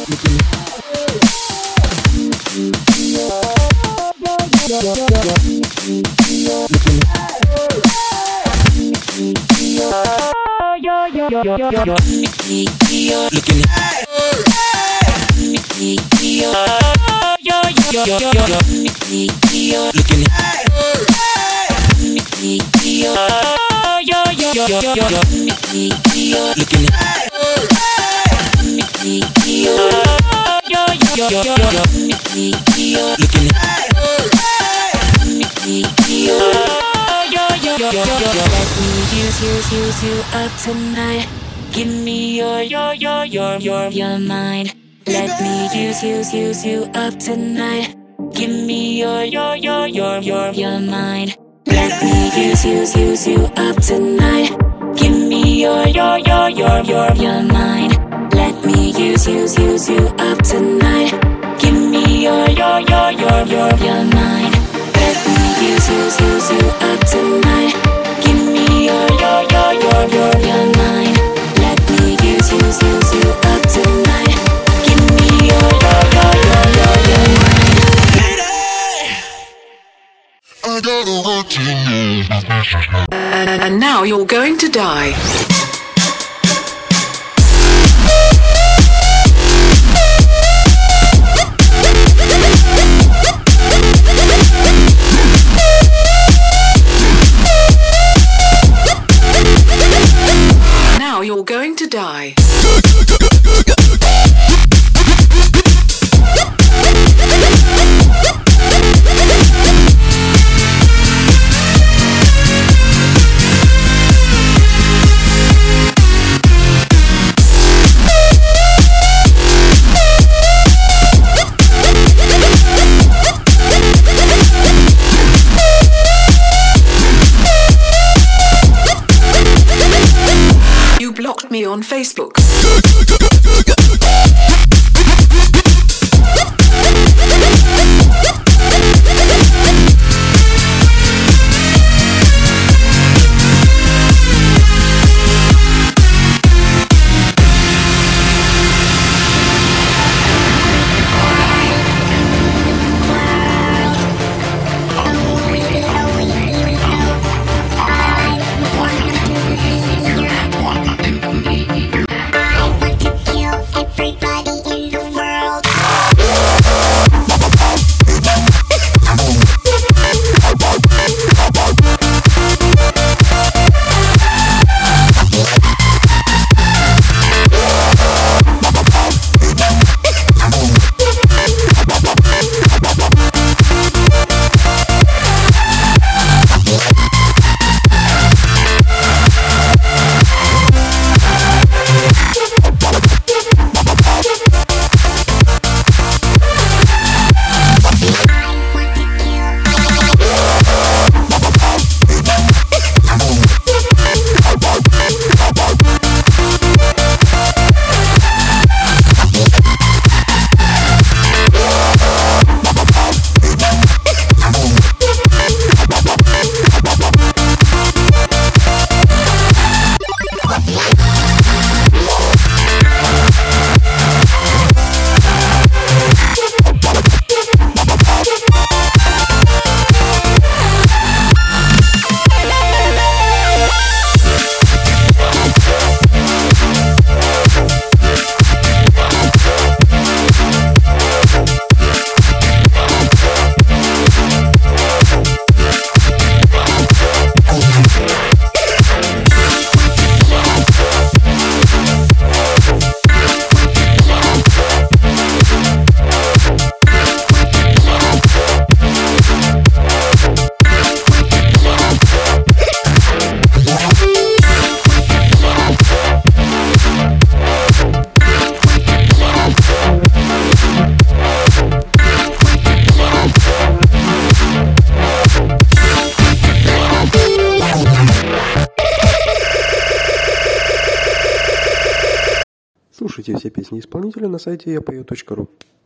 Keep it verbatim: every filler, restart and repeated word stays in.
Tonight, give me your, your, your, your, your, your mind. Let me use, use, use you up tonight. Give me your, your, your, your, your, your mind. Let me use, use, use you up tonight. Give me your, your, your, your, your, your mind. Let me use, use, use you up tonight. Give me your, your, your, your, your, your mind. Let me use, use, use you up tonight. Give me your, your, your, your, your, your mind. Let me use, use, use you up tonight. Give me your, your, your, your, your, your mind. I gotta let you know. And, and now you're going to die. Now you're going to die. Blocked me on Facebook. Слушайте все песни исполнителя на сайте я пою точка ру.